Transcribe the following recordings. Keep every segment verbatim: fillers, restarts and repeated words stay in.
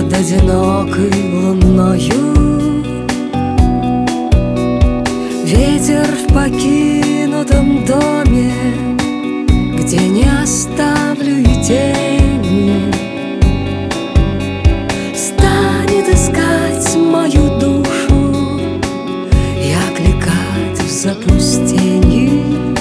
над одинокой луною. Ветер в покинутом доме, где не оставлю и тени, станет искать мою душу и окликать в запустении.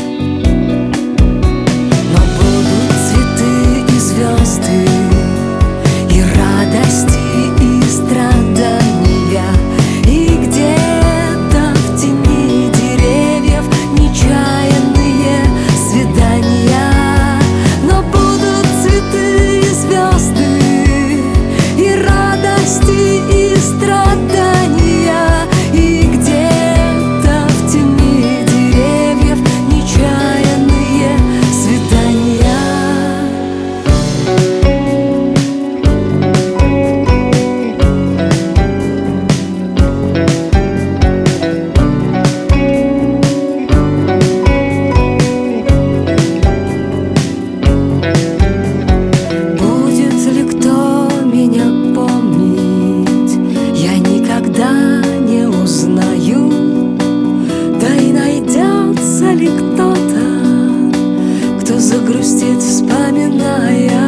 Но будут цветы и звезды, и радости, и страдания, и где-то в тени деревьев нечаянные свидания. Но будут цветы и звезды, и радости, и страдания, и где-то в тени деревьев нечаянные свидания. Будет ли кто меня помнить, я никогда не узнаю. Да и найдется ли кто-то, кто загрустит, вспоминая.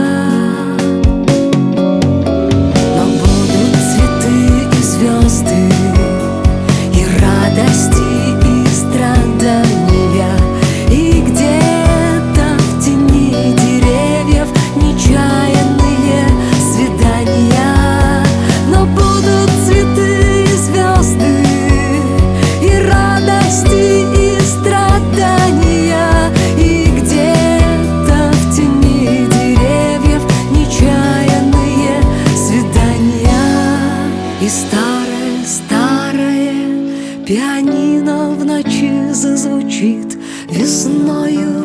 Но будут цветы и звезды, и радости, и страдания, и где-то в тени деревьев нечаянные свидания. Но будут цветы и звезды, и радости, и страдания, и где-то в тени деревьев нечаянные свидания. И старое, старое пианино в ночи зазвучит весною.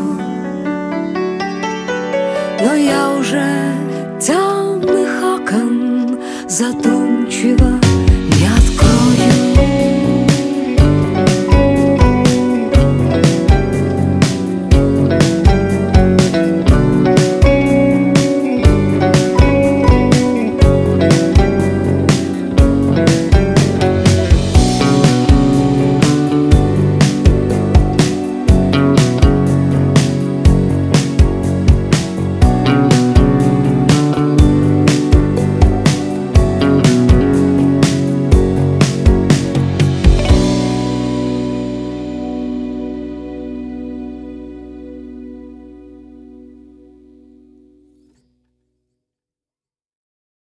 Но я уже темных окон задумчиво